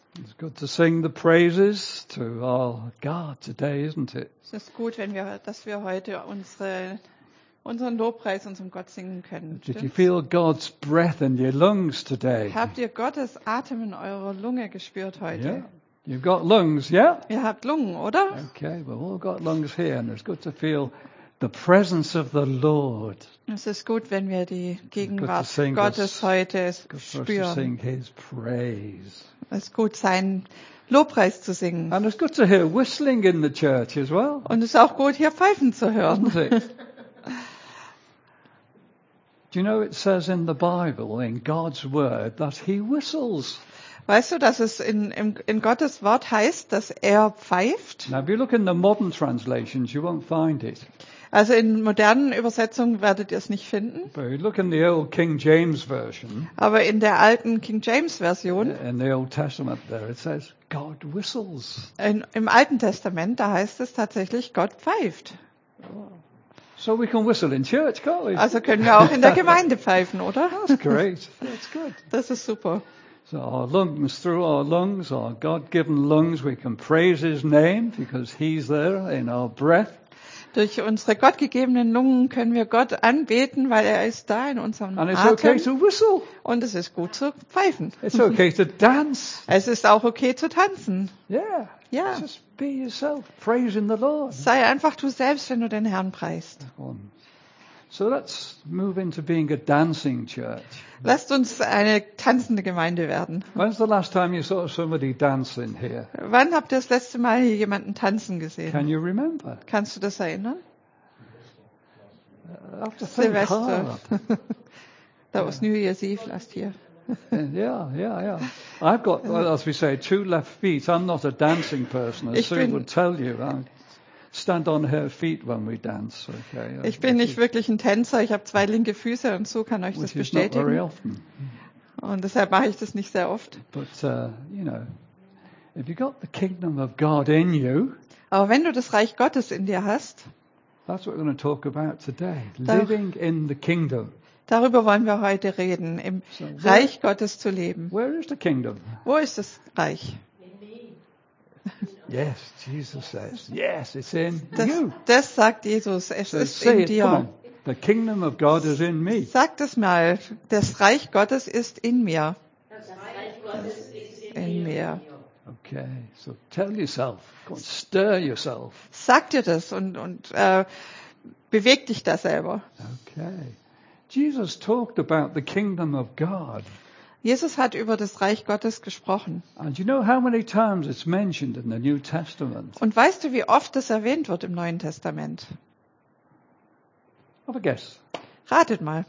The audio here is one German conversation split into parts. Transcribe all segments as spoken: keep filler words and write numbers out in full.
It's good to sing the praises to our God today, isn't it? Es ist gut, wenn wir, dass wir heute unsere, unseren Lobpreis unserem Gott singen können. Did you Stimmt's? feel God's breath in your lungs today? Habt ihr Gottes Atem in eurer Lunge gespürt heute? Yeah. You've got lungs, yeah? Ihr habt Lungen, oder? Okay, we've all got lungs here, and it's good to feel the presence of the Lord. Es ist gut, wenn wir die Gegenwart sing Gottes this. heute Good for us to spüren. sing His praise. Es ist gut, seinen Lobpreis zu singen. And it's good to hear whistling in the church as well, Und es ist auch gut, hier Pfeifen zu hören. isn't it? Do you know it says in the Bible, in God's Word, that He whistles? Weißt du, dass es in, in, in Gottes Wort heißt, dass er pfeift? Now, if you look in the modern translations, you won't find it. Also in modernen Übersetzungen werdet ihr es nicht finden. But if you look in the old King James Version, Aber in der alten King James Version, in the Old Testament there, it says, God whistles. in, im Alten Testament, da heißt es tatsächlich, Gott pfeift. So we can whistle in church, can't we? Also können wir auch in der Gemeinde pfeifen, oder? That's great. That's good. Das ist super. So our lungs, through our lungs, our God-given lungs, we can praise His name because He's there in our breath. Durch unsere gottgegebenen Lungen können wir Gott anbeten, weil er ist da in unserem And it's okay Atem. to whistle. Und es ist gut zu pfeifen. It's okay to dance. Es ist auch okay zu tanzen. Yeah. Ja. Just be yourself, praising the Lord. Sei einfach du selbst, wenn du den Herrn preist. So let's move into being a dancing church. Lasst uns eine tanzende Gemeinde werden. When's the last time you saw somebody dancing here? Wann habt ihr das letzte Mal hier jemanden tanzen gesehen? Can you remember? Kannst du das erinnern? I have to think Silvester. hard. That was New Year's Eve last year. Yeah, yeah, yeah. I've got, well, as we say, two left feet. I'm not a dancing person, as Ich Sue bin- would tell you. I stand on her feet when we dance. Okay. Ich bin nicht wirklich ein Tänzer, ich habe zwei linke Füße und so kann euch das Which is not very bestätigen. often. Und deshalb mache ich das nicht sehr oft. But, uh, you know, if you've got the kingdom of God in you, Aber wenn du das Reich Gottes in dir hast, that's what we're going to talk about today. Da- Living in the kingdom. darüber wollen wir heute reden, im So, Reich Gottes zu leben. Where is the kingdom? Wo ist das Reich? Yes, Jesus says. Yes, it's in Das, you. das sagt Jesus, es So ist say in it, come dir. on. The kingdom of God is in me. Sag es mal, das Reich Gottes ist in mir. In mir. Okay, so tell yourself, go on, stir yourself. Sag dir das und, und äh, beweg dich da selber. Okay. Jesus talked about the kingdom of God. Jesus hat über das Reich Gottes gesprochen. And you know how many times it's mentioned in the New Testament? Und weißt du, wie oft das erwähnt wird im Neuen Testament? Have a guess. Ratet mal.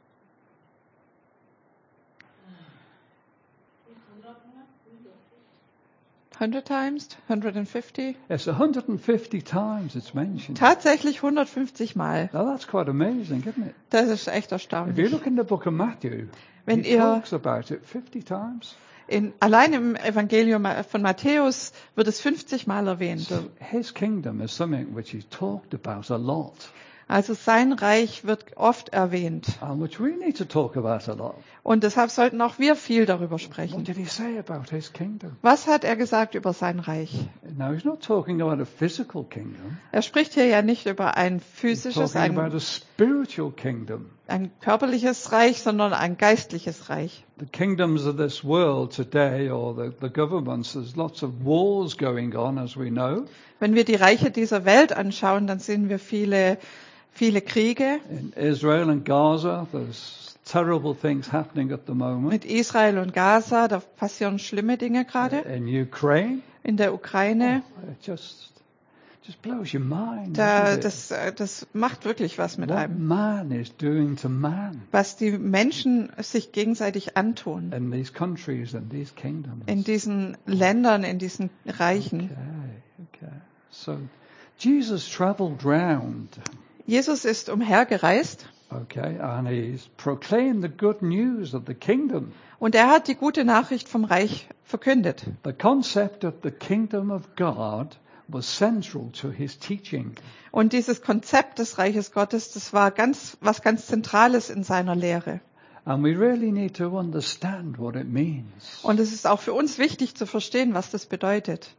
hundred times? hundred fifty? Yes, one hundred fifty times it's mentioned. Tatsächlich hundertfünfzig Mal. Now that's quite amazing, isn't it? Das ist echt If you erstaunlich. look in the book of Matthew, Wenn he ihr talks about it fifty times. in, allein im Evangelium von Matthäus wird es fünfzig Mal erwähnt. So his kingdom is something which he talked about a lot, Also sein Reich wird oft erwähnt. and which we need to talk about a lot. Und deshalb sollten auch wir viel darüber What sprechen. did he say about his kingdom? Was hat er gesagt über sein Reich? Now he's not talking about a physical kingdom. Er spricht hier ja nicht über ein He's physisches, talking about ein, a spiritual kingdom. ein körperliches Reich, sondern ein geistliches Reich. The kingdoms of this world today, or the, the governments, there's lots of wars going on, as we know. Wenn wir die Reiche dieser Welt anschauen, dann sehen wir viele, viele Kriege. In Israel and Gaza, there's terrible things happening at the moment. Mit Israel und Gaza, da passieren schlimme Dinge gerade. In Ukraine, In der Ukraine, it just just blows your mind. da, doesn't it? das, äh, das macht wirklich was mit What einem. man is doing to man Was die Menschen sich gegenseitig antun. in these countries and these kingdoms. In diesen Ländern, in diesen Reichen. Okay, okay. So Jesus traveled round, Jesus ist umhergereist okay, and he's proclaimed the good news of the kingdom. und er hat die gute Nachricht vom Reich verkündet. The concept of the kingdom of God was central to his teaching. Und dieses Konzept des Reiches Gottes, das war ganz, was ganz Zentrales in seiner Lehre. And we really need to understand what it means. Und es ist auch für uns wichtig zu verstehen, was das bedeutet.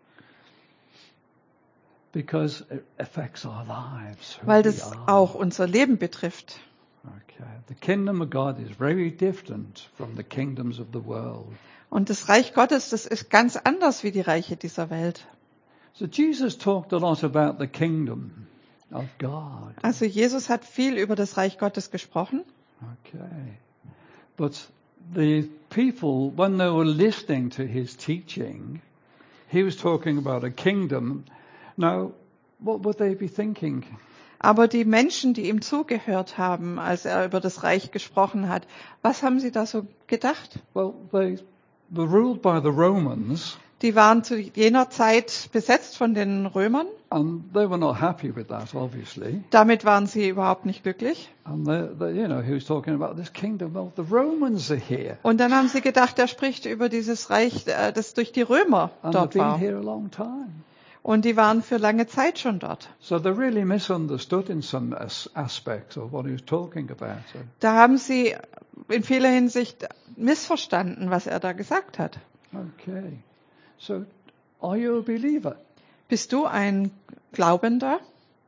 Because it affects our lives. Who Weil we das are. auch unser Leben betrifft. Okay. The kingdom of God is very different from the kingdoms of the world. Und das Reich Gottes, das ist ganz anders wie die Reiche dieser Welt. So Jesus talked a lot about the kingdom of God. Also Jesus hat viel über das Reich Gottes gesprochen. Okay. But the people, when they were listening to his teaching, he was talking about a kingdom. Now, what would they be thinking? Aber die Menschen, die ihm zugehört haben, als er über das Reich gesprochen hat, was haben sie da so gedacht? Well, they were ruled by the Romans, Die waren zu jener Zeit besetzt von den Römern. and they were not happy with that, obviously. Damit waren sie überhaupt nicht glücklich. And they, they, you know, he was talking about this kingdom. Well, the Romans are here, Und dann haben sie gedacht, er spricht über dieses Reich, äh, das durch die Römer and they've dort been war. here a long time. Und die waren für lange Zeit schon dort. So they really misunderstood in some as- aspects of what he was talking about. So, Da haben sie in vieler Hinsicht missverstanden, was er da gesagt hat. okay. So, are you a believer? Bist du ein Glaubender?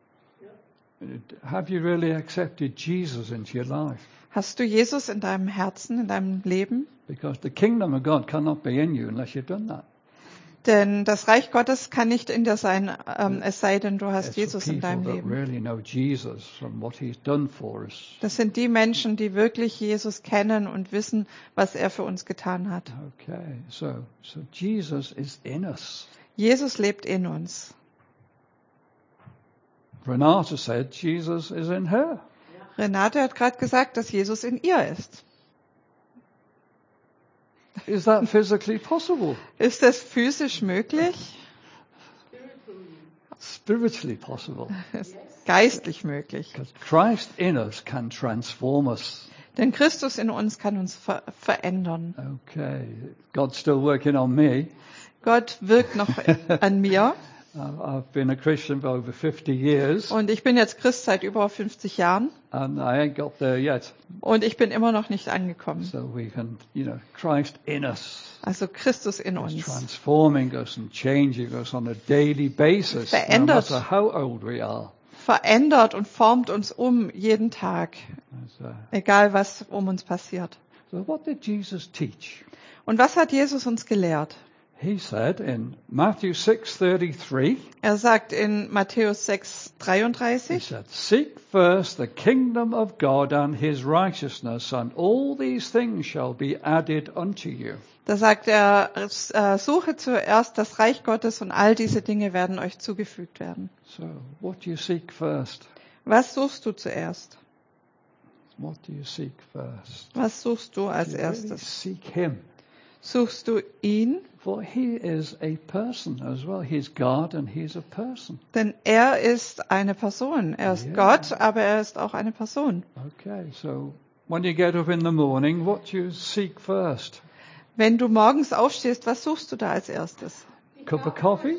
Have you really accepted Jesus into your life? Hast du Jesus in deinem Herzen, in deinem Leben? Because the kingdom of God cannot be in you unless you've done that. Denn das Reich Gottes kann nicht in dir sein, ähm, es sei denn, du hast It's for Jesus in people deinem that Leben. really know Jesus and what he's done for us. Das sind die Menschen, die wirklich Jesus kennen und wissen, was er für uns getan hat. Okay, so so Jesus is in us. Jesus lebt in uns. Renata said Jesus is in her. Renate hat gerade gesagt, dass Jesus in ihr ist. Is that physically possible? Ist das physisch möglich? Spiritually possible. Ist geistlich möglich. Because Christ in us can transform us. Denn Christus in uns kann uns ver verändern. Okay, God's still working on me. Gott wirkt noch an mir. I've I've been a Christian for over fifty years, Und ich bin jetzt Christ seit über fünfzig Jahren. and I ain't got there yet. Und ich bin immer noch nicht angekommen. So we can, you know, Christ in us, Also Christus in is uns. transforming us and changing us on a daily basis, no Verändert. matter how old we are. Verändert und formt uns um jeden Tag. So, Egal was um uns passiert. so what did Jesus teach? Und was hat Jesus uns gelehrt? He said in Matthew six thirty-three, Er sagt in Matthäus sechs he dreiunddreißig, said, "Seek first the kingdom of God and his righteousness, and all these things shall be added unto you." da sagt er, äh, suche zuerst das Reich Gottes und all diese Dinge werden euch zugefügt werden. So, what do you seek first? Was suchst du zuerst? What do you seek first? Was suchst du als You really erstes? seek him. Suchst du ihn? For he is a person as well. He's God and he's a person. Denn er ist eine Person. Er ist Ja. Gott, aber er ist auch eine Person. Okay, so when you get up in the morning, what do you seek first? Wenn du morgens aufstehst, was suchst du da als erstes? Cup of coffee?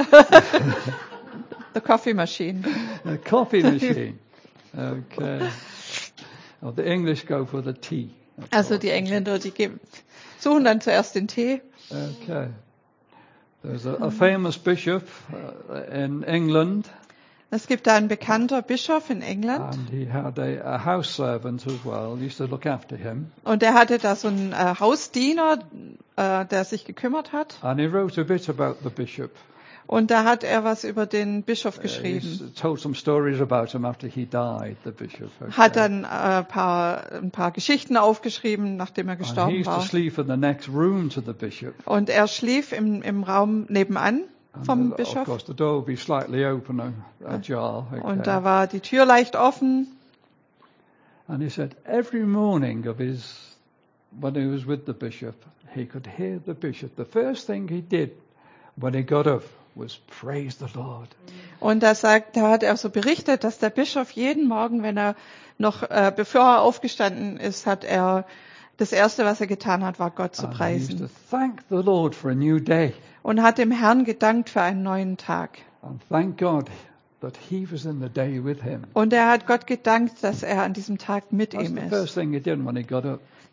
The coffee machine. A coffee machine. Okay. Oh, the English go for the tea. That's Also all. die Engländer, die geben, suchen dann zuerst den Tee. Okay. There's a, a famous bishop uh, in England, Es gibt da einen bekannter Bischof in England and he had a, a house servant as well. He used to look after him. und er hatte da so einen äh, Hausdiener, äh, der sich gekümmert hat. And he wrote a bit about the bishop. Und da hat er was über den Bischof Uh, geschrieben. he's told some stories about him after he died, the bishop. Okay. Hat dann äh, paar, ein paar Geschichten aufgeschrieben, nachdem er And he gestorben used to war. sleep in the next room to the bishop. Und er schlief im, im Raum nebenan And vom the- Of Bischof. course, the door would be slightly open, a- ajar. Okay. Und da war die Tür leicht offen. And he said every morning of his, when he was with the bishop, he could hear the bishop. The first thing he did when he got up was praise the Lord. Und da sagt, da hat er so berichtet, dass der Bischof jeden Morgen, wenn er noch, äh, bevor er aufgestanden ist, hat er das erste, was er getan hat, war Gott zu And he used to preisen thank the Lord for a new day und hat dem Herrn gedankt für einen neuen Tag. and thank God that he was in the day with him. Und er hat Gott gedankt, dass er an diesem Tag mit That's ihm the ist. first thing he did when he got up.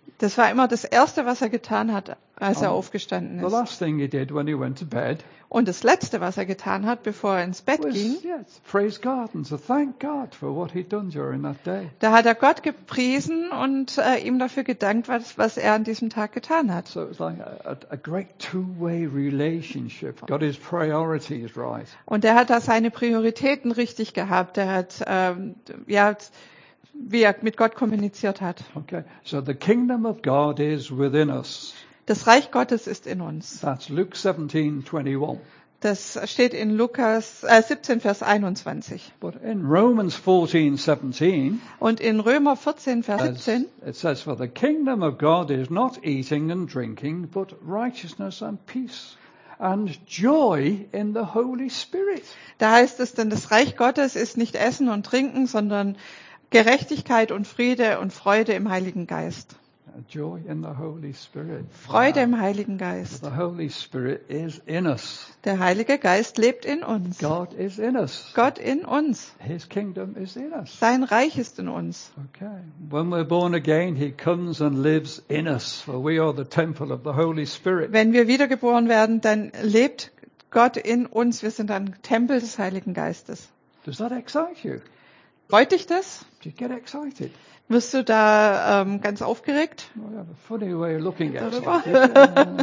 Das war immer das Erste, was er getan hat, als er Um, aufgestanden The ist. last thing he did when he went to bed Und das Letzte, was er getan hat, bevor er ins Bett was ging, yes, praise God and to thank God for what he'd done during that day. da hat er Gott gepriesen und äh, ihm dafür gedankt, was, was er an diesem Tag getan hat. So it was like a, a great two-way relationship. Got his priorities right. Und er hat da seine Prioritäten richtig gehabt. Er hat, ähm, ja, wie er mit Gott kommuniziert hat. Okay, so the kingdom of God is within us. Das Reich Gottes ist in uns. That's Luke seventeen twenty-one. Das steht in Lukas äh, siebzehn, Vers einundzwanzig. But in Romans fourteen seventeen, Und in Römer vierzehn, Vers as siebzehn, it says, "For the kingdom of God is not eating and drinking, but righteousness and peace and joy in the Holy Spirit." da heißt es, denn das Reich Gottes ist nicht Essen und Trinken, sondern Gerechtigkeit und Friede und Freude im Heiligen Geist. Uh, Joy in the Holy Spirit. Freude Wow. im Heiligen Geist. The Holy Spirit is in us. Der Heilige Geist lebt in uns. God is in us. Gott in uns. His kingdom is in us. Sein Reich ist in uns. Okay. When we're born again, He comes and lives in us, for we are the temple of the Holy Spirit. Wenn wir wiedergeboren werden, dann lebt Gott in uns. Wir sind ein Tempel des Heiligen Geistes. Does that excite you? Freut dich das? Do you get excited? Wirst du da ähm, ganz aufgeregt? Well, I have a funny way of looking at it. Darüber?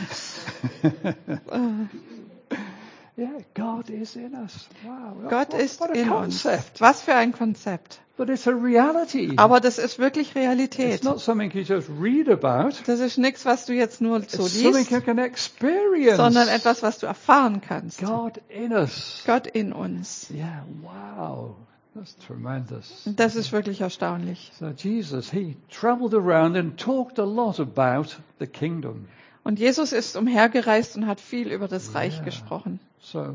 Yeah, God is in us. Wow. Gott what, ist what a in uns. concept. Was für ein Konzept. But it's a reality. Aber das ist wirklich Realität. It's not something you just read about. Das ist nichts, was du jetzt nur so It's something liest, you can experience. sondern etwas, was du erfahren kannst. God in us. Gott in uns. Yeah, wow. That's tremendous. Das ist wirklich erstaunlich. So Jesus, he traveled around and talked a lot about the kingdom. Und Jesus ist umhergereist und hat viel über das Reich Yeah. gesprochen. So,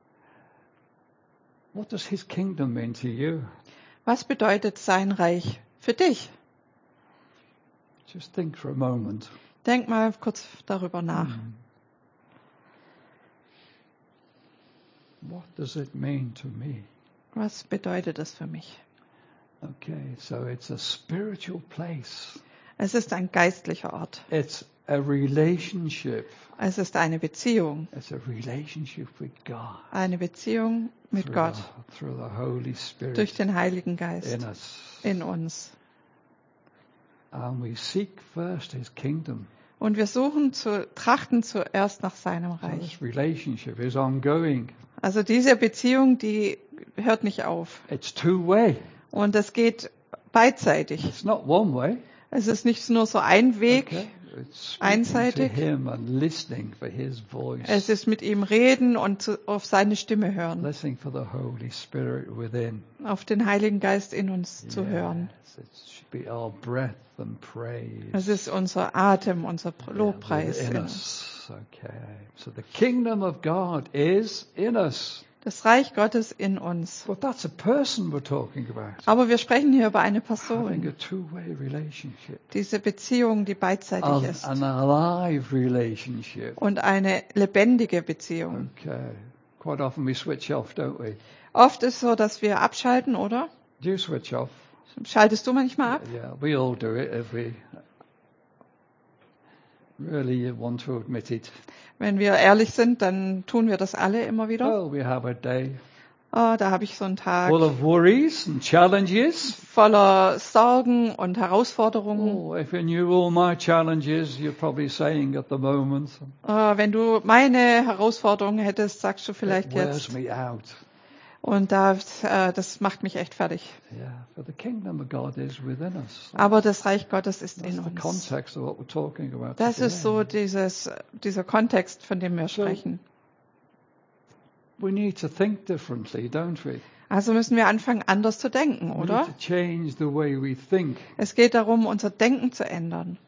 what does his kingdom mean to you? Was bedeutet sein Reich für dich? Just think for a moment. Denk mal kurz darüber nach. What does it mean to me? Was bedeutet es für mich? Okay, so it's a spiritual place. Es ist ein geistlicher Ort. It's a relationship. Es ist eine Beziehung. It's a relationship with God. Eine Beziehung mit through Gott The, through the Holy Spirit durch den Heiligen Geist in us. in uns. And we seek first his kingdom. Und wir suchen zu, trachten zuerst nach seinem So Reich. this relationship is ongoing. Also diese Beziehung, die hört nicht auf. It's two way. Und das geht beidseitig. It's not one way. Es ist nicht nur so ein Weg. Okay. It's speaking einseitig. to him and listening for his voice. Es ist mit ihm reden und zu, auf seine Stimme hören. Listening for the Holy Spirit within. Auf den Heiligen Geist in uns zu hören. Yes, it should be our breath and praise. Es ist unser Atem, unser Yeah, Lobpreis within in uns. us. Okay. So the kingdom of God is in us. Das Reich Gottes in uns. But that's a person we're talking about. Aber wir sprechen hier über eine Having Person. a two-way relationship. Diese Beziehung, die beidseitig Of ist. an alive relationship. Und eine lebendige Beziehung. Okay. Quite often we switch off, don't we? Oft ist so, dass wir abschalten, oder? Do you switch off? Schaltest du manchmal ab? Yeah, we all do it if we really want to admit it. Wenn wir ehrlich sind, dann tun wir das alle immer wieder. Well, we have a day Oh, da habe ich so einen Tag full of worries and challenges. voller Sorgen und Herausforderungen. Oh, if you knew all my challenges, you're probably saying at the moment, Äh, wenn du meine Herausforderungen hättest, sagst du vielleicht it wears jetzt. me out. Und da, äh, das macht mich echt fertig. Yeah, but the kingdom of God is within us. Aber das Reich Gottes ist That's in the uns. context of what we're talking about Das today. ist so dieses, dieser Kontext, von dem wir sprechen. We need to think differently, don't we? Also müssen wir anfangen, anders zu denken, We oder? need to change the way we think. Es geht darum, unser Denken zu ändern.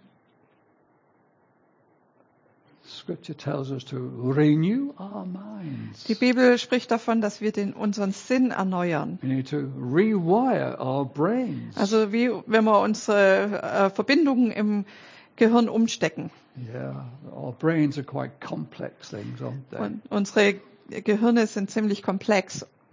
Scripture tells us to renew our minds. Die Bibel spricht davon, dass wir den, unseren Sinn erneuern. We need to rewire our brains. Also wie wenn wir unsere äh, Verbindungen im Gehirn umstecken. Yeah, our brains are quite complex things, aren't they? Und unsere Gehirne sind ziemlich komplex.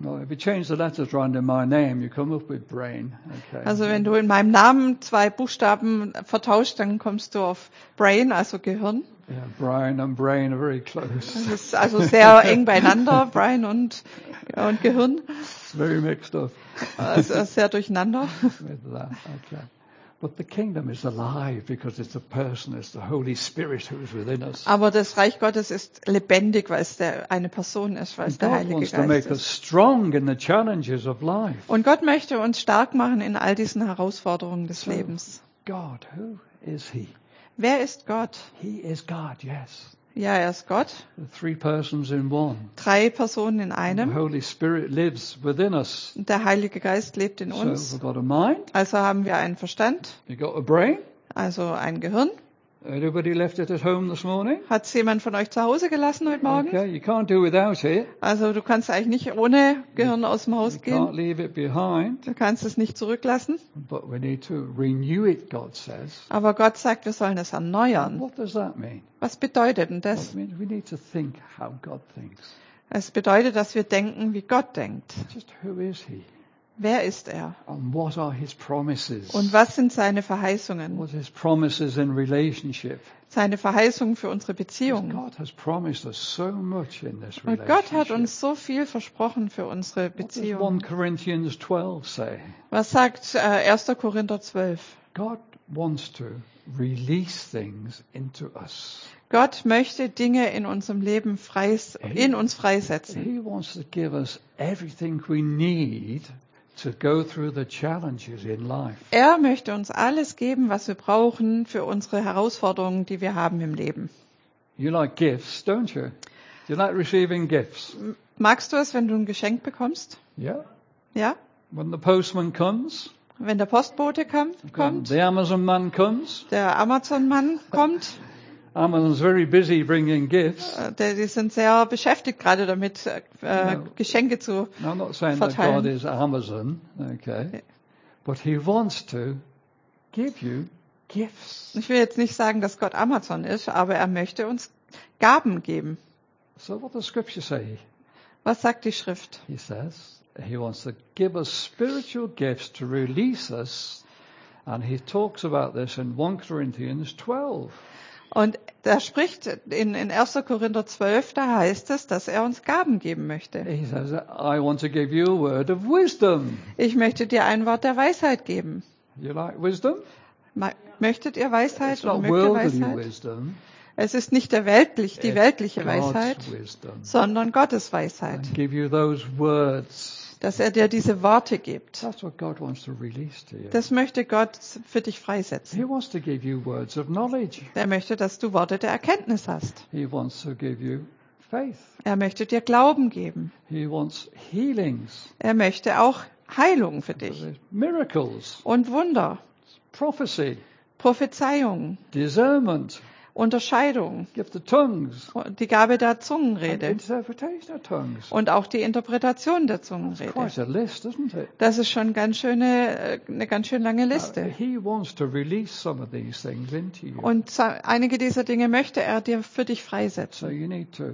No, if you change the letters around in my name, you come up with brain. Okay. Also wenn du in meinem Namen zwei Buchstaben vertauscht, dann kommst du auf Brain, also Gehirn. Yeah, Brian and brain are very close. Das ist also sehr eng beieinander, Brain und, und Gehirn. It's very mixed up Also sehr durcheinander. with that. Okay. But the kingdom is alive because it's a person, it's the Holy Spirit who is within us. Aber das Reich Gottes ist lebendig, weil es der, eine Person ist, weil es And der God Heilige wants to Geist make us ist. strong in the challenges of life. Und Gott möchte uns stark machen in all diesen Herausforderungen des So, Lebens. God, who is He? Wer ist Gott? He is God, yes. Ja, er ist Gott. The three persons in one. Drei Personen in The einem. Holy Spirit lives within us. Und der Heilige Geist lebt in So uns. we've got a mind, Also haben wir einen Verstand, you've got a brain. also ein Gehirn. Anybody left it at home this morning? Hat es jemand von euch zu Hause gelassen heute Morgen? Okay, you can't do without it. Also du kannst eigentlich nicht ohne Gehirn aus dem Haus You gehen. can't leave it behind. Du kannst es nicht zurücklassen. But we need to renew it, God says. Aber Gott sagt, wir sollen es erneuern. What does that mean? Was bedeutet denn Well, das? it means we need to think how God thinks. Es bedeutet, dass wir denken, wie Gott denkt. Just who is He? Wer ist er? And what are His promises? Und was sind seine Verheißungen? What are His promises in relationship? Seine Verheißungen für unsere 'Cause Beziehungen. God has promised us so much in this Und relationship. Gott hat uns so viel versprochen für unsere What does Beziehungen. First Corinthians twelve say? Was sagt äh, erster Korinther zwölf? God wants to release things into us. Gott möchte Dinge in unserem Leben freis, in uns freisetzen. He wants to give us everything we need to go through the challenges in life. Er möchte uns alles geben, was wir brauchen für unsere Herausforderungen, die wir haben im Leben. You like gifts, don't you? Do you like receiving gifts? Magst du es, wenn du ein Geschenk bekommst? Yeah. Ja? When the postman comes, Wenn der Postbote kam, when kommt, the Amazon man comes, der Amazon-Mann kommt, Amazon's very busy bringing gifts. äh, der, die sind sehr beschäftigt gerade damit, äh, Ja. Geschenke zu Now, I'm not saying that verteilen. God is Amazon, okay, but He wants to give you gifts. Ich will jetzt nicht sagen, dass Gott Amazon ist, aber er möchte uns Gaben geben. So what does Scripture say? Was sagt die Schrift? He says He wants to give us spiritual gifts to release us, and He talks about this in First Corinthians twelve. Und er spricht in, in erster Korinther zwölf, da heißt es, dass er uns Gaben geben möchte. He says, I want to give you a word of wisdom. Ich möchte dir ein Wort der Weisheit geben. You like wisdom? Ma- Möchtet ihr Weisheit It's oder not mögt ihr worldly Weisheit? wisdom. Es ist nicht der weltlich, die It's weltliche God's Weisheit, wisdom. sondern Gottes Weisheit. And give you those words. Dass er dir diese Worte gibt. That's what God wants to release to you. Das möchte Gott für dich He freisetzen. wants to give you words of knowledge. Er möchte, dass du Worte der Erkenntnis hast. He wants to give you faith. Er möchte dir Glauben geben. He wants healings, Er möchte auch Heilung für dich. miracles, Und Wunder, prophecy, Prophezeiung, discernment, Unterscheidung, gift of tongues, die Gabe der and Zungenrede interpretation of tongues. und auch die Interpretation der Quite Zungenrede. a list, isn't it? Das ist schon ganz schöne, äh, eine ganz schön lange Uh, Liste. he wants to release some of these things into you. Und sa- einige dieser Dinge möchte er dir für dich So freisetzen. you need to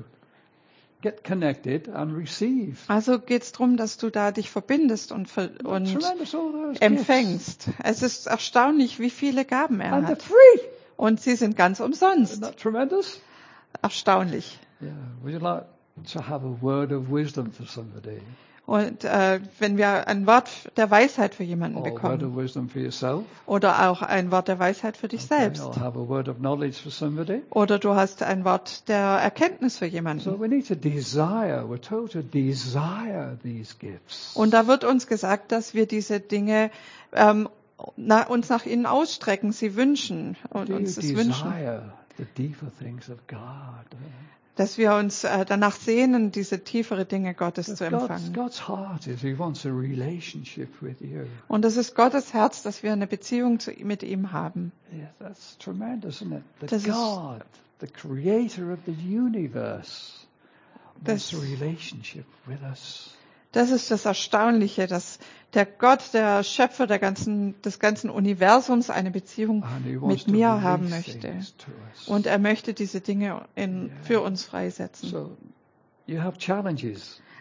get connected and receive. Also geht es darum, dass du da dich verbindest und, ver und Tremendous all those gifts. empfängst. Es ist erstaunlich, wie viele Gaben er And they're hat. free. Und sie sind ganz Isn't umsonst. that tremendous? Erstaunlich. Yeah. Would you like to have a word of wisdom for somebody? Und äh, wenn wir ein Wort der Weisheit für jemanden Or a word bekommen of wisdom for yourself? oder auch ein Wort der Weisheit für dich Okay, selbst I'll have a word of knowledge for somebody. oder du hast ein Wort der Erkenntnis für So jemanden. we need to desire, we're told to desire these gifts. Und da wird uns gesagt, dass wir diese Dinge ähm, na, uns nach ihnen ausstrecken, sie wünschen und Do you uns es wünschen, desire the deeper things of God? dass wir uns äh, danach sehnen, diese tiefere Dinge Gottes zu God's, empfangen. God's heart is He wants a relationship with you. Und es ist Gottes Herz, dass wir eine Beziehung zu, mit ihm haben. Yeah, that's tremendous, isn't it? The Das ist- God, the creator of the universe, Das- wants a relationship with us. Das ist das Erstaunliche, dass der Gott, der Schöpfer der ganzen, des ganzen Universums, eine Beziehung And He wants mit to mir release haben möchte. things to us. Und er möchte diese Dinge in, für uns freisetzen. So, you have challenges.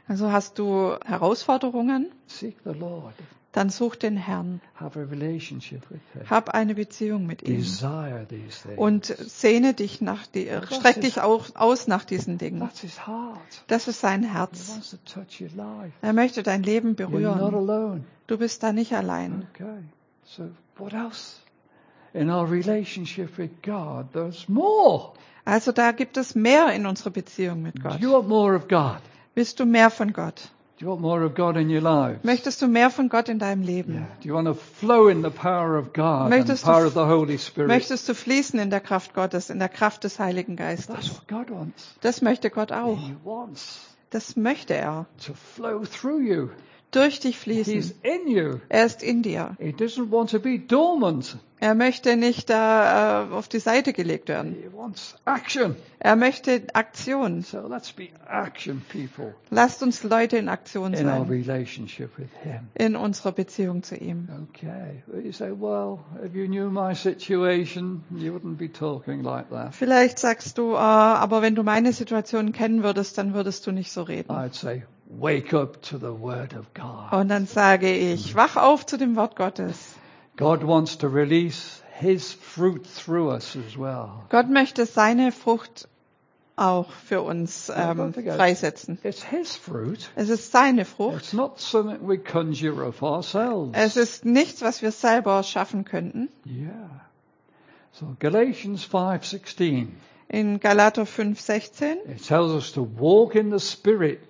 Also hast du Herausforderungen, seek the Lord. dann such den Herrn. Have a relationship with Him. Hab eine Beziehung mit ihm. Desire these things. Und sehne dich nach die, streck dich auch aus nach diesen Dingen. That's His heart. Das ist sein He Herz. wants to touch your life. Er möchte dein Leben You're not berühren. alone. Du bist da nicht allein. Okay. So what else? In our relationship with God, there's more. Also da gibt es mehr in unserer Beziehung mit Do Gott. you want more of God? Willst du mehr von Gott? Do you want more of God in your life? Möchtest du mehr von Gott in deinem Leben? Yeah. Do you want to flow in the power of God and the Möchtest du- power of the Holy Spirit? Möchtest du fließen in der Kraft Gottes, in der Kraft des Heiligen That's Geistes? what God wants. Das möchte Gott auch. He wants Das möchte er. to flow through you. Durch dich He's fließen. in you. Er ist in dir. He doesn't want to be dormant. Er möchte nicht da äh, auf die Seite gelegt werden. He wants action. Er möchte Aktion. So let's be action people Lasst uns Leute in Aktion in our sein. relationship with Him. In unserer Beziehung zu ihm. Okay. Well, you say, well, if you knew my situation, you wouldn't be talking like that. Vielleicht sagst du, äh, aber wenn du meine Situation kennen würdest, dann würdest du nicht so reden. I'd say, wake up to the Word of God. Und dann sage ich, wach auf zu dem Wort Gottes. God wants to release His fruit through us as well. Gott möchte seine Frucht auch für uns ähm, freisetzen. It's His fruit. Es ist seine Frucht. It's not something we conjure up ourselves. Es ist nichts, was wir selber schaffen könnten. Yeah. So Galatians five sixteen. In Galater fünf sechzehn, It tells us to walk in the Spirit.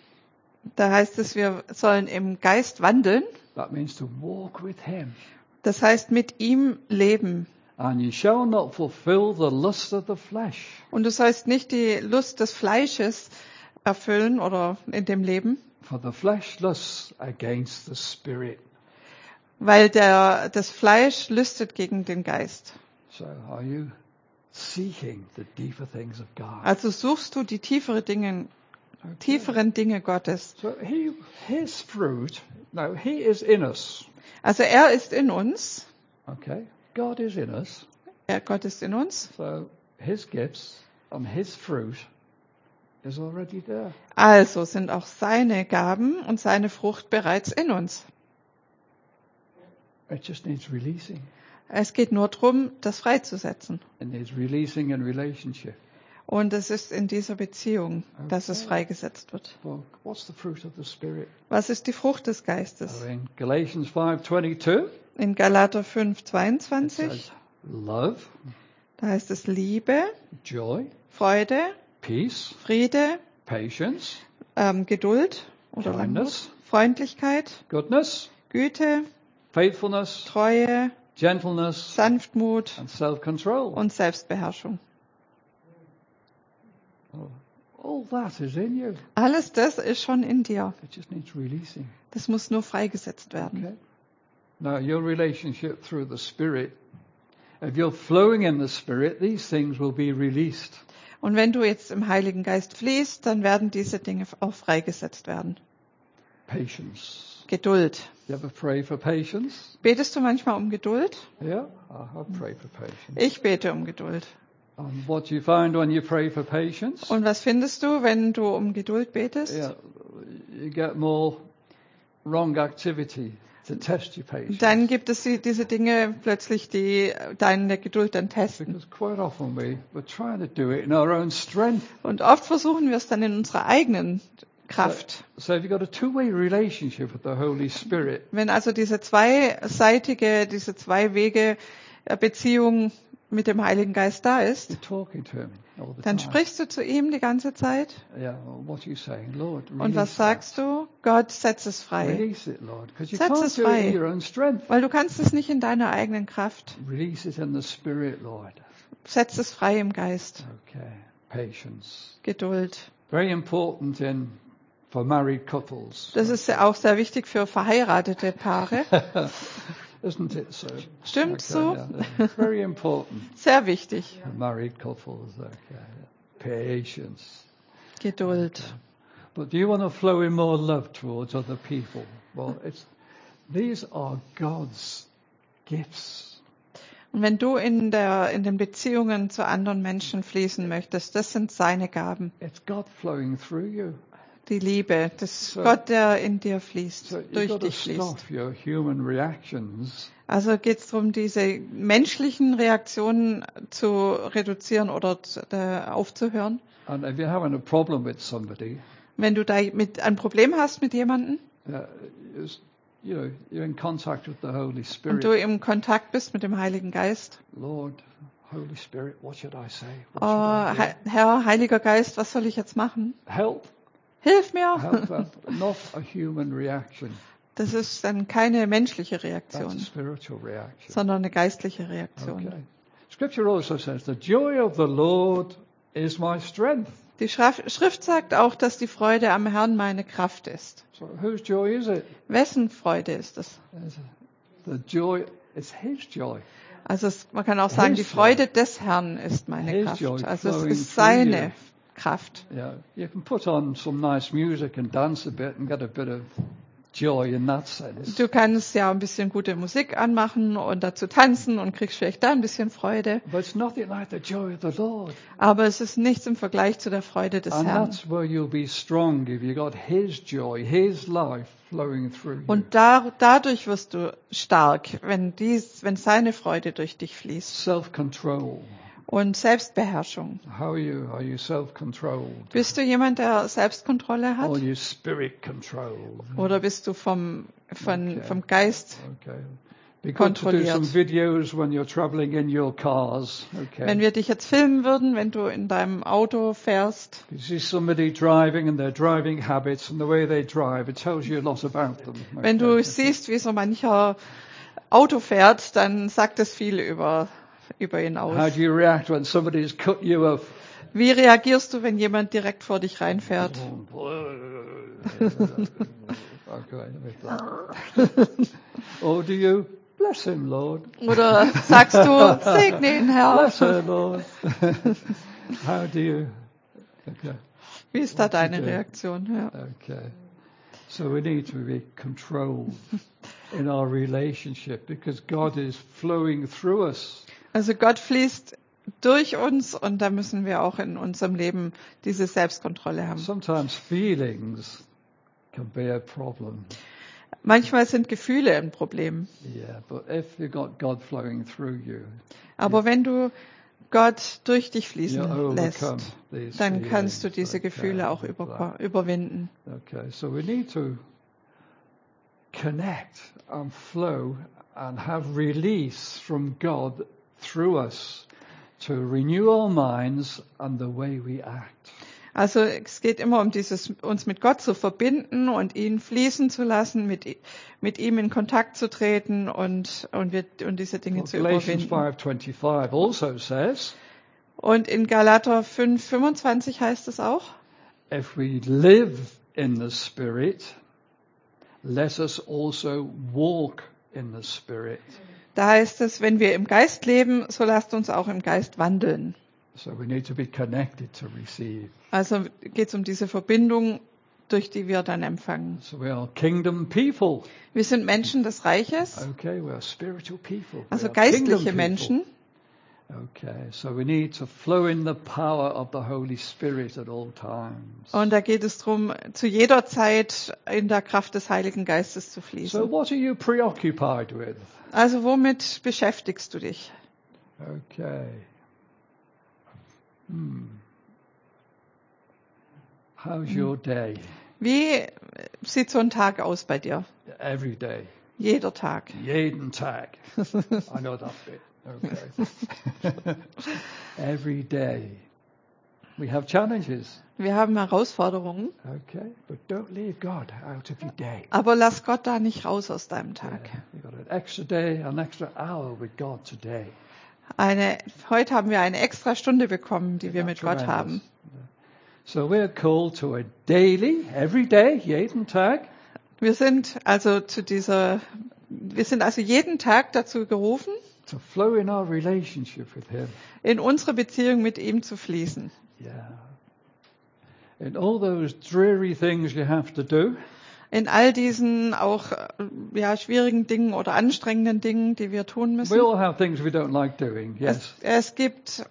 da heißt es, wir sollen im Geist wandeln. That means to walk with Him. Das heißt, mit ihm leben. And you shall not fulfill the lust of the flesh. Und du sollst nicht die Lust des Fleisches erfüllen oder in dem Leben, For the flesh lusts against the Spirit. weil der, das Fleisch lüstet gegen den Geist. So are you seeking the deeper things of God? Also suchst du die tiefere Dinge, tieferen Dinge Gottes. So he, His fruit, no, He is in us. Also er ist in uns, Okay? God is in us. er, Gott ist in uns. So His gifts and His fruit is already there. Also sind auch seine Gaben und seine Frucht bereits in uns. It just needs releasing. Es geht nur darum, das freizusetzen. It needs releasing in relationship. Und es ist in dieser Beziehung, dass es freigesetzt wird. Well, what's the fruit of the Spirit? Was ist die Frucht des Geistes? So in Galatians five twenty-two, In Galater fünf it zweiundzwanzig, says love, da heißt es Liebe, joy, Freude, peace, Friede, patience, ähm, Geduld oder Langmut, kindness, Freundlichkeit, goodness, Güte, faithfulness, Treue, gentleness, Sanftmut and self-control. und Selbstbeherrschung. All that is in you. Alles das ist schon in dir. It just needs releasing. Das muss nur freigesetzt werden. Okay? Now, your relationship through the Spirit, if you're flowing in the Spirit, these things will be released. Und wenn du jetzt im Heiligen Geist fließt, dann werden diese Dinge auch freigesetzt werden. Patience. Geduld. You ever pray for patience? Betest du manchmal um Geduld? Yeah, I, I pray for patience. Ich bete um Geduld. And what do you find when you pray for patience? Und was findest du, wenn du um Geduld betest? Yeah, you get more wrong activity to test your patience. Dann gibt es die- diese Dinge plötzlich, die deine Geduld dann testen. Because quite often we, we're trying to do it in our own strength. Und oft versuchen wir es dann in unserer eigenen Kraft. So if you've got a two-way relationship with the Holy Spirit, Wenn also diese zweiseitige, diese zwei Wege äh, Beziehung mit dem Heiligen Geist da ist, you're talking to Him all the dann time. sprichst du zu ihm die ganze Zeit. Yeah, well, what are you saying? Lord, Und release was sagst du? Gott, setz es that. frei. Release it, Lord. Because you Setz can't es do it frei. in your own strength. Weil du kannst es nicht in deiner eigenen Kraft. Release it in the Spirit, Lord. Setz es frei im Geist. Okay. Patience. Geduld. Very important in for married couples. Das ist ja auch sehr wichtig für verheiratete Paare. Isn't it so? Stimmt so? yeah, yeah. Very important Sehr wichtig. for married couples. Okay. Patience. Geduld. But do you want to flow in more love towards other people? Well, it's these are God's gifts. Und wenn du in der, in den Beziehungen zu anderen Menschen fließen möchtest, das sind seine Gaben. It's God flowing through you. die Liebe, das So- Gott, der in dir fließt, So you've durch got to dich fließt. stop your human reactions Also geht es darum, diese menschlichen Reaktionen zu reduzieren oder zu, äh, aufzuhören. and if you're having a problem with somebody, Wenn du da mit ein Problem hast mit jemandem uh, is- you know, you're in contact with the Holy und Spirit. du im Kontakt bist mit dem Heiligen Geist, Lord, Holy Spirit, what should I say? What oh, should I He- Herr, Heiliger Geist, was soll ich jetzt machen? do? Help, Hilf mir! help, help. Not a human reaction. Das ist dann keine menschliche That's a Reaktion, spiritual reaction. sondern eine geistliche Reaktion. Okay. Scripture also says, the joy of the Lord is my strength. Die Schraf- Schrift sagt auch, dass die Freude am Herrn meine Kraft ist. So whose joy is it? Wessen Freude ist es? The joy, it's His joy. Also es, man kann auch sagen, die His Freude des Herrn ist meine His Kraft. joy Also es flowing ist through you. seine Kraft. Yeah, you can put on some nice music and dance a bit and get a bit of joy in that sense. Du kannst ja ein bisschen gute Musik anmachen und dazu tanzen und kriegst vielleicht da ein bisschen Freude. But it's nothing like the joy of the Lord. Aber es ist nichts im Vergleich zu der Freude des And Herrn. that's where you'll be strong if you got His joy, His life flowing through you. Und da, dadurch wirst du stark, wenn dies, wenn seine Freude durch dich fließt. Self-control. Und Selbstbeherrschung. How are you? Are you self-controlled? Bist du jemand, der Selbstkontrolle Or hat? are you spirit-controlled? Oder bist du vom, von, Okay. vom Geist? Okay. Be good to do Kontrolliert. some videos when you're traveling in your cars. Okay. Wenn wir dich jetzt filmen würden, wenn du in deinem Auto fährst, You see somebody driving and their driving habits and the way they drive, it tells you a lot about them. wenn du Okay. siehst, wie so mancher Auto fährt, dann sagt es viel über, über ihn How aus. do you react when somebody's cut you off? Wie reagierst du, wenn jemand direkt vor dich reinfährt? Okay, with that. Or do you bless him, Lord? Oder sagst du, segne ihn, Herr? Bless her, Lord. How do you? Okay, Wie ist da deine do? Reaktion? Ja. okay. So we need to be controlled in our relationship because God is flowing through us. Also Gott fließt durch uns und da müssen wir auch in unserem Leben diese Selbstkontrolle haben. Sometimes feelings can be a problem. Manchmal sind Gefühle ein Problem. Yeah, but if you've got God flowing through you, Aber wenn du Gott durch dich you fließen lässt, overcome these dann kannst du feelings. diese Gefühle Okay, auch with über, that. überwinden. Okay, so we need to connect and flow and have release from God through us to renew our minds and the way we act. Also es geht immer um dieses, uns mit Gott zu verbinden und ihn fließen zu lassen, mit, i- mit ihm in Kontakt zu treten und, und, wir, und diese Dinge Well, zu Galatians überwinden. five twenty-five also says, Und in Galater fünf fünfundzwanzig heißt es auch, if we live in the Spirit, let us also walk in the Spirit. da heißt es, wenn wir im Geist leben, so lasst uns auch im Geist wandeln. So we need to be connected to receive. Also geht es um diese Verbindung, durch die wir dann empfangen. So we are kingdom people. Wir sind Menschen des Reiches, Okay, we are spiritual people. We also are kingdom geistliche people. Menschen. Okay, so we need to flow in the power of the Holy Spirit at all times. Und da geht es darum, zu jeder Zeit in der Kraft des Heiligen Geistes zu So fließen. what are you preoccupied with? Also womit beschäftigst du dich? Okay. Hmm. How's your day? Wie sieht so ein Tag aus bei dir? Every day. Jeder Tag. Jeden Tag. I know that bit. Okay. Every day. We have challenges. Wir haben Herausforderungen, Okay. But don't leave God out of your day. aber lass Gott da nicht raus aus deinem Tag. Yeah, you've got an extra day, an extra hour with God today. Eine, heute haben wir eine extra Stunde bekommen, die wir mit Gott Tremendous. haben. So we're called to a daily, every day, jeden Tag, Wir sind also zu dieser, wir sind also jeden Tag dazu gerufen, to flow in our relationship with Him. in unsere Beziehung mit ihm zu fließen. Yeah. In all those dreary things you have to do, In all diesen auch äh, ja, schwierigen Dingen oder anstrengenden Dingen, die wir tun we müssen. all have things we don't like doing, yes. Es, es gibt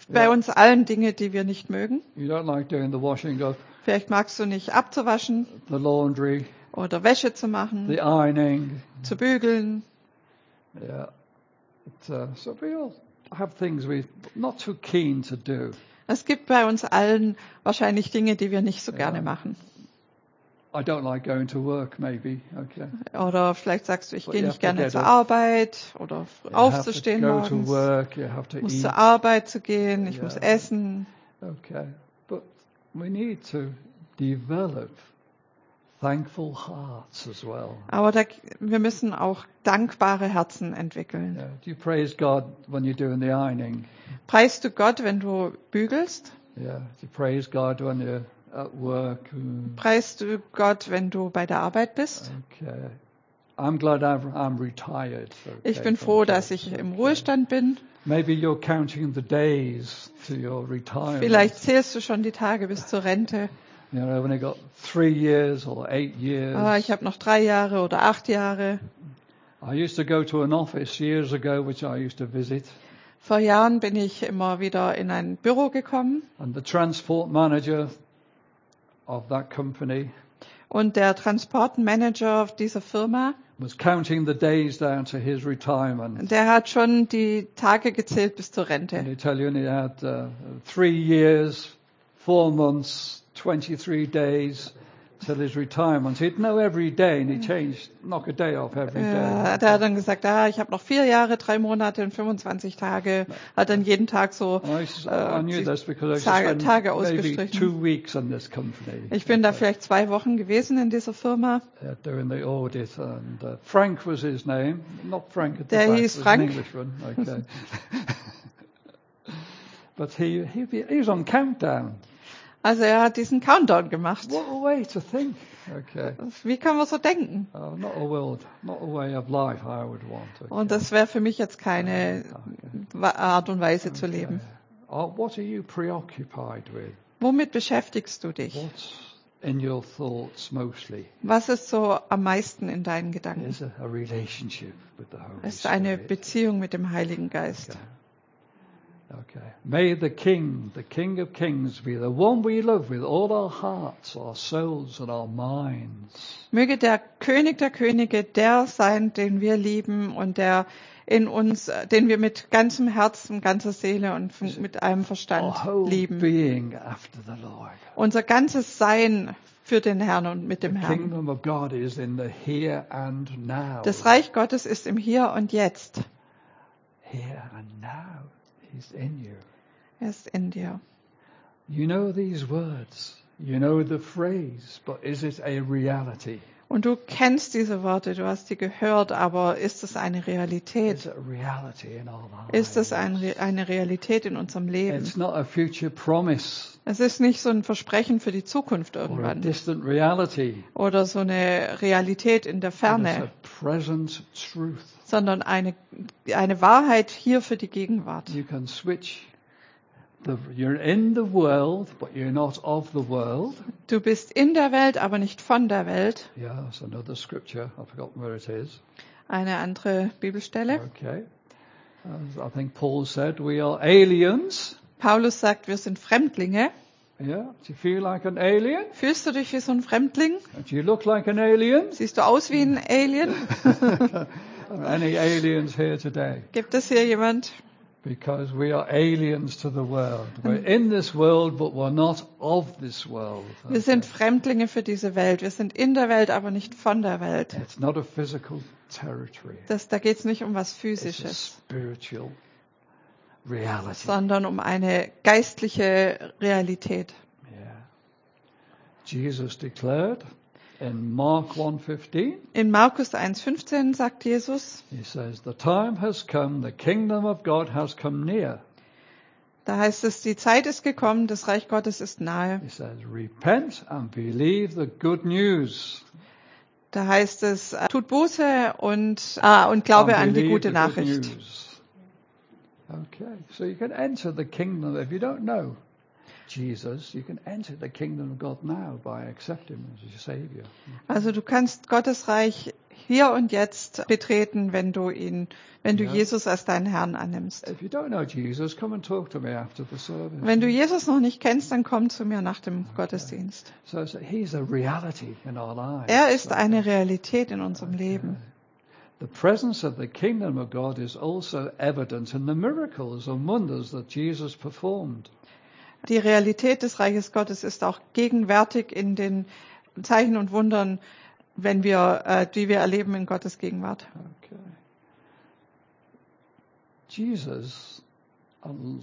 bei Ja. uns allen Dinge, die wir nicht mögen. You don't like doing the washing up, Vielleicht magst du nicht abzuwaschen the laundry, oder Wäsche zu machen, the ironing. zu bügeln. Yeah. But, uh, so we all have things we're not too keen to do. Es gibt bei uns allen wahrscheinlich Dinge, die wir nicht so Ja. gerne machen. I don't like going to work, maybe. Okay. Oder vielleicht sagst du, ich But gehe you nicht have to gerne get zur up. Arbeit oder You have to aufzustehen go to morgens. work. You have to Ich muss eat. zur Arbeit zu gehen, ich Ja. muss essen. Okay. But we need to develop thankful hearts as well. Aber da, wir müssen auch dankbare Herzen entwickeln. Yeah. Do you praise God when you're doing the ironing? Preist du Gott, wenn du bügelst? Yeah. Do you praise God when you're at work? Mm. Preist du Gott, wenn du bei der Arbeit bist? Okay. I'm glad I've, I'm retired. Okay, Ich bin from froh, dass jobs. ich im Okay. Ruhestand bin. Maybe you're counting the days to your retirement. Vielleicht zählst du schon die Tage bis zur Rente. You know, I've only got three years or eight years. Ah, ich habe noch drei Jahre oder acht Jahre. I used to go to an office years ago, which I used to visit, Vor Jahren bin ich immer wieder in ein Büro gekommen and the transport manager of that company und der Transportmanager dieser Firma, was counting the days down to his retirement. der hat schon die Tage gezählt bis zur And Rente. he tell you, and he had uh, three years, four months, twenty-three days till his retirement. He'd know every day, and he changed, knock a day off every Äh, day. der hat dann gesagt, ah, ich habe noch vier Jahre, drei Monate und fünfundzwanzig Tage. Hat dann jeden Tag so I, s- äh, I knew die this because I just Tage, spent Tage maybe ausgestrichen. two weeks in this company. Ich bin da vielleicht zwei Wochen gewesen in dieser Firma. uh, doing the audit, and uh, Frank was his name, not Frank at the Der back, hieß was Frank. an Englishman. Okay. But he, he he was on countdown. Also er hat diesen Countdown gemacht. What a way to think. Okay. Wie kann man so denken? Uh, not a world, not a way of life I would want. Okay. Und das wäre für mich jetzt keine Wa- Art und Weise zu leben. Uh, what are you preoccupied with? Womit beschäftigst du dich? What's in your thoughts mostly? Was ist so am meisten in deinen Gedanken? Is it a relationship with the Holy Es ist eine Spirit? Beziehung mit dem Heiligen Geist. Okay. Okay. May the King, the King of Kings, be the one we love with all our hearts, our souls and our minds. Möge der König der Könige der sein, den wir lieben und der in uns, den wir mit ganzem Herzen, ganzer Seele und mit allem Verstand Our whole lieben. being after the Lord. Unser ganzes Sein für den Herrn und mit dem The Herrn. kingdom of God is in the here and now. Das Reich Gottes ist im Hier und Jetzt. Here and now. He's in you. Er ist in dir. You know these words. You know the phrase, but is it a reality? Und du kennst diese Worte, du hast sie gehört, aber ist es eine Is Realität? it a reality in our lives? Ist es ein, Re- eine Realität in unserem Leben? It's not a future promise Es ist nicht so ein Versprechen für die Zukunft or a irgendwann distant reality. oder so eine Realität in der It's Ferne, a present truth. sondern eine, eine Wahrheit hier für die Gegenwart. You can switch. The, you're in the world, but you're not of the world. Du bist in der Welt, aber nicht von der Welt. Yeah, that's another scripture. I've forgotten where it is. Eine andere Bibelstelle. Okay. As I think Paul said, we are aliens. Paulus sagt, wir sind Fremdlinge. Yeah. Do you feel like an alien? Fühlst du dich wie so ein Fremdling? Do you look like an alien? Siehst du aus wie ein Alien? Any aliens here today? Gibt es hier jemand? Because we are aliens to the world. We're in this world, but we're not of this world. Wir sind Fremdlinge für diese Welt. Wir sind in der Welt, aber nicht von der Welt. It's not a physical territory. Das, da geht es nicht um was It's a Physisches, spiritual reality. sondern um eine geistliche Realität. Yeah. Jesus declared in Mark one fifteen, In Markus eins fünfzehn sagt Jesus, he says, the time has come, the kingdom of God has come near. da heißt es, die Zeit ist gekommen, das Reich Gottes ist nahe. He says, repent and believe the good news. Da heißt es, äh, tut Buße und, ah, und glaube And an die believe gute the good Nachricht. news. Okay, so you can enter the kingdom if you don't know Jesus, you can enter the kingdom of God now by accepting him as your Savior. Also du kannst Gottes Reich hier und jetzt betreten, wenn du ihn, wenn du Ja. Jesus als deinen Herrn annimmst. If you don't know Jesus, come and talk to me after the service. Wenn du Jesus noch nicht kennst, dann komm zu mir nach dem Gottesdienst. So, so he's a reality in our lives. Er ist eine Realität in unserem Leben. The presence of the kingdom of God is also evident in the miracles and wonders that Jesus performed. Die Realität des Reiches Gottes ist auch gegenwärtig in den Zeichen und Wundern, wenn wir, äh, die wir erleben in Gottes Gegenwart. Okay. Jesus, um,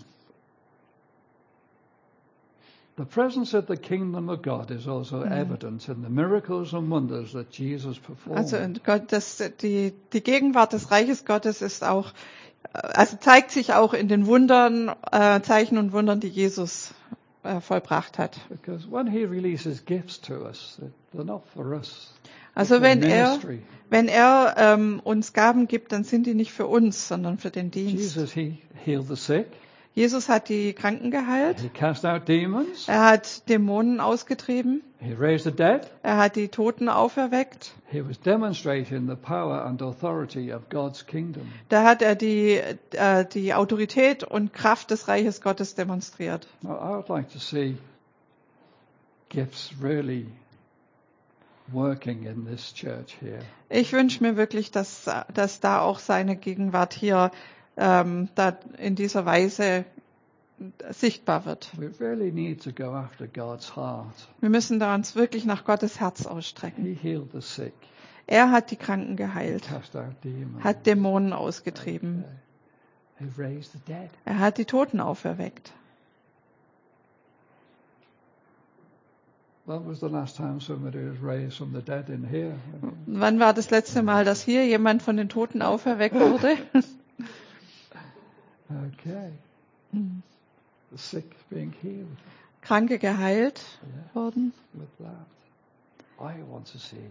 the presence of the kingdom of God is also Mhm. evident in the miracles and wonders that Jesus performed. Also Gott, das, die, die Gegenwart des Reiches Gottes ist auch, äh, also zeigt sich auch in den Wundern, äh, Zeichen und Wundern, die Jesus äh, vollbracht hat. Because when he releases gifts to us, they're not for us. Also For wenn er, ministry. wenn er ähm, uns Gaben gibt, dann sind die nicht für uns, sondern für den Dienst. Jesus, he healed the sick. Jesus hat die Kranken geheilt. He cast out demons. Er hat Dämonen ausgetrieben. He raised the dead. Er hat die Toten auferweckt. He was demonstrating the power and authority of God's kingdom. Da hat er die, äh, die Autorität und Kraft des Reiches Gottes demonstriert. Now, I would like to see gifts really working in this church here. Ich wünsche mir wirklich, dass, dass da auch seine Gegenwart hier ähm, da in dieser Weise sichtbar wird. We really need to go after God's heart. Wir müssen da uns wirklich nach Gottes Herz ausstrecken. He healed the sick. Er hat die Kranken geheilt, Cast out demons. hat Dämonen ausgetrieben. He raised the dead. Er hat die Toten auferweckt. When was the last time somebody was raised from the dead in here? Wann war das letzte Mal, dass hier jemand von den Toten auferweckt wurde? Okay. The sick being healed. Kranke geheilt wurden. With that, I want to see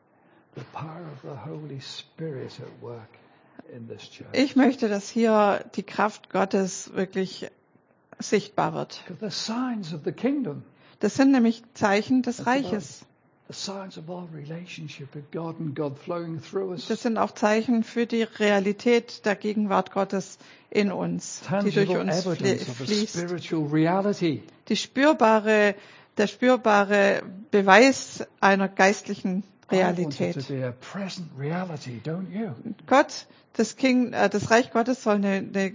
the power of the Holy Spirit at work in this church. Ich möchte, dass hier die Kraft Gottes wirklich sichtbar wird. Because the signs of the kingdom, Das sind nämlich Zeichen des That's Reiches. the signs of our relationship with God and God flowing through us. Das sind auch Zeichen für die Realität der Gegenwart Gottes in uns, die durch Tangible uns flie- evidence of a fließt. spiritual reality. Die spürbare, der spürbare Beweis einer geistlichen I want it to Realität. be a present reality, don't you? Gott, das, King, äh, das Reich Gottes soll eine, eine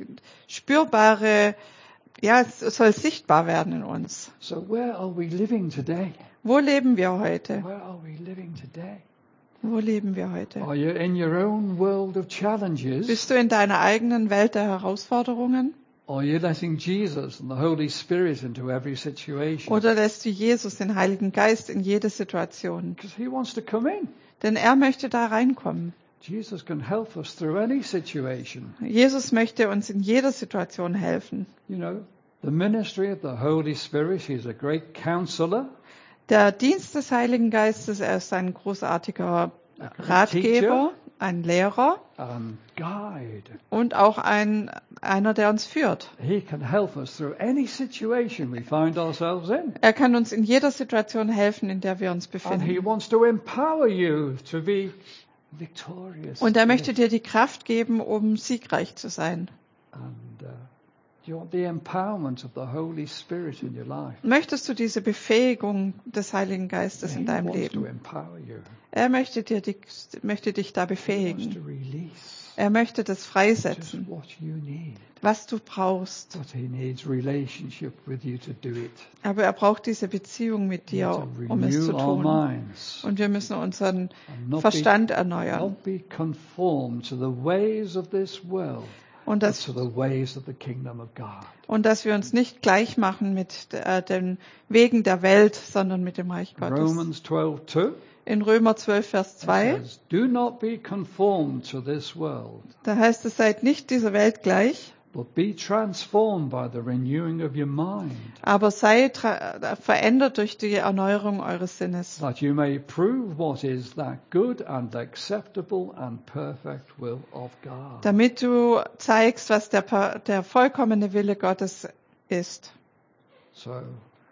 spürbare, ja, es soll sichtbar werden in uns. So where are we living today? Wo leben wir heute? Where are we living today? Wo leben wir heute? Are you in your own world of challenges? Bist du in deiner eigenen Welt der Herausforderungen? Or are you letting Jesus and the Holy Spirit into every situation? Oder lässt du Jesus, den Heiligen Geist, in jede Situation? Because he wants to come in. Denn er möchte da reinkommen. Jesus can help us through any situation. Jesus möchte uns in jeder Situation helfen. You know, the ministry of the Holy Spirit, he's a great counselor, Der Dienst des Heiligen Geistes, er ist ein großartiger Ratgeber, ein Lehrer and guide. und auch ein, einer, der uns führt. He can help us through any situation we find ourselves in. Er kann uns in jeder Situation helfen, in der wir uns And he befinden. wants to empower you to be victorious. Und er möchte dir die Kraft geben, um siegreich zu sein. And uh, you want the empowerment of the Holy Spirit in your life. Möchtest du diese Befähigung des Heiligen Geistes He in deinem wants to Leben? empower you. Er möchte, dir die, möchte dich da He wants to befähigen. release Er möchte das just freisetzen, what you need. was du brauchst. But he needs relationship with you to do it. Aber er braucht diese Beziehung mit We have dir, to um es zu renew our tun. minds. Und wir müssen unseren And not Verstand be, erneuern. not be conformed to the ways of this world, Und but dass, to the ways of the kingdom of God. und dass wir uns nicht gleich machen mit äh, den Wegen der Welt, sondern mit dem Reich Gottes. Romans twelve two In Römer zwölf, Vers zwei, says, "Do not be conformed to this world, da heißt es, seid nicht dieser Welt gleich, but be transformed by the renewing of your mind, aber sei tra- verändert durch die Erneuerung eures Sinnes, that you may prove what is that good and acceptable and perfect will of God." damit du zeigst, was der, per- der vollkommene Wille Gottes ist. So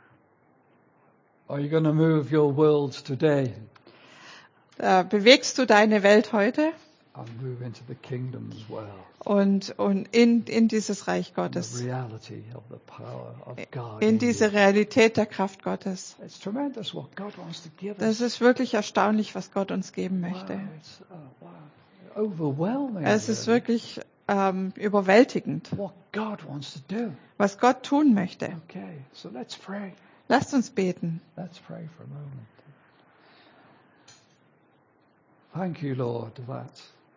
Are you going to move your world today Äh, bewegst du deine Welt heute and move into the kingdom as well? und, und in, in dieses Reich The Gottes, reality of the power of God in in diese you. Realität der Kraft Gottes. It's tremendous what God wants to give Das us. ist wirklich erstaunlich, was Gott uns geben möchte. Wow, it's uh, wow, overwhelming. Es ist really, wirklich ähm, überwältigend, what God wants to do. was Gott tun möchte. Okay, so let's pray. Lasst uns beten. Let's pray for a moment. Thank you, Lord, that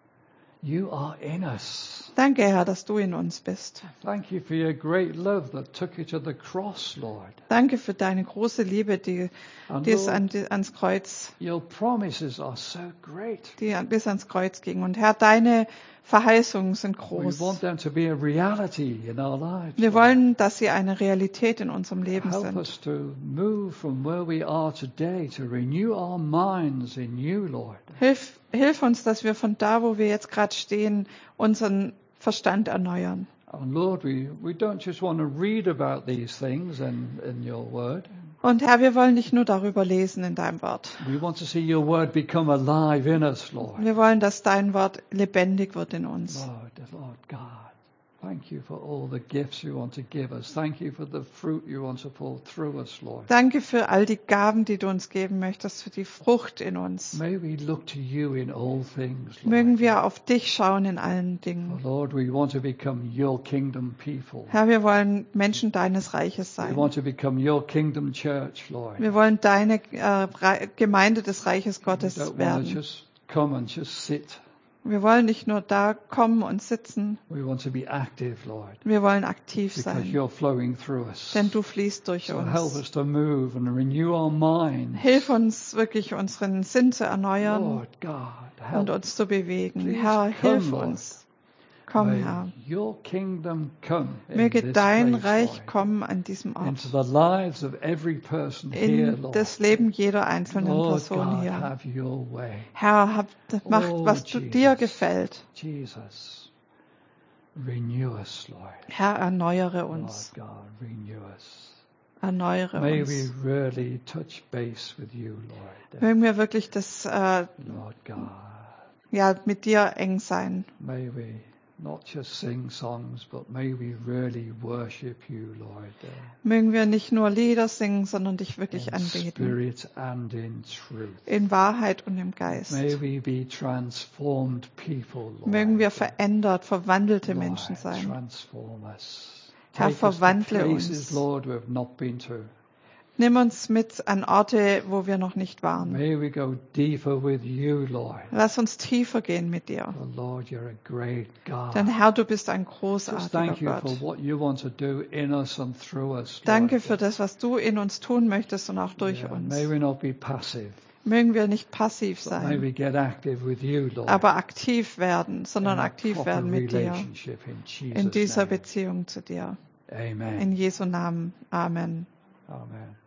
you are in us. Danke, Herr, dass du in uns bist. Thank you for your great love that took you to the cross, Lord. Danke für deine große Liebe, die, And die es Lord, an, die, ans Kreuz, your promises are so great. die an, bis ans Kreuz ging. Und Herr, deine Verheißungen sind We groß. want them to be a reality in our lives. Wir Lord. wollen, dass sie eine Realität in unserem Leben Help sind. us to move from where we are today to renew our minds in you, Lord. Hilf, hilf uns, dass wir von da, wo wir jetzt gerade stehen, unseren Verstand erneuern. And Lord, we, we don't just want to read about these things in, in your word. Und Herr, wir wollen nicht nur darüber lesen in deinem Wort. We want to see your word become alive in us, Lord. Wir wollen, dass dein Wort lebendig wird in uns. Lord, Lord God, thank you for all the gifts you want to give us. Thank you for the fruit you want to pull through us, Lord. Danke für all die Gaben, die du uns geben möchtest, für die Frucht in uns. May we look to you in all things, Lord. Mögen wir auf dich schauen in allen Oh, Dingen. Lord, we want to become your kingdom people. Herr, wir wollen Menschen deines Reiches We sein. want to become your kingdom church, Lord. Wir wollen deine äh, Re- Gemeinde des Reiches We Gottes don't want to werden. just come and just sit. Wir wollen nicht nur da kommen und sitzen, We want to be active, Lord, wir wollen aktiv because sein, you're flowing through us. denn du fließt durch So help uns. us to move and renew our minds. Hilf uns wirklich, unseren Sinn zu erneuern Lord God, und help. uns zu bewegen. Please Herr, come, hilf Lord. uns. Komm, May Herr. your kingdom come in Möge this dein place, Reich Lord, kommen an diesem into Ort, the lives of every person here, in Lord. das Leben jeder einzelnen Lord Person God, hier. have your way. Herr, hab, mach, Oh, was du Jesus. dir gefällt. Jesus, renew us, Lord. Herr, erneuere uns. Lord God, renew us. Erneuere May uns. we really touch base with you, Lord. Mögen wir wirklich das, äh, Lord God, ja, mit dir eng sein. may we not just sing songs, but may we really worship you, Lord. uh, Mögen wir nicht nur Lieder singen, sondern dich wirklich in anbeten. spirit and in truth. In Wahrheit und im Geist. May we be transformed people, Lord. Mögen wir verändert, verwandelte Lord, Menschen sein. transform us. Herr, Take us to verwandle places, uns. Lord, we have not been to. Nimm uns mit an Orte, wo wir noch nicht waren. May we go deeper with you, Lord. Lass uns tiefer gehen mit dir. Oh, Lord, you're a great God. Denn Herr, du bist ein Just großartiger thank you for Gott. what you want to do in us and through us, Lord. Danke für das, was du in uns tun möchtest und auch durch Yeah, uns. May we not be passive, Mögen wir nicht passiv but may sein, we get active with you, Lord. aber aktiv werden, sondern in a aktiv proper werden mit dir. relationship in Jesus' In dieser name. Beziehung zu dir. Amen. In Jesu Namen. Amen. Amen.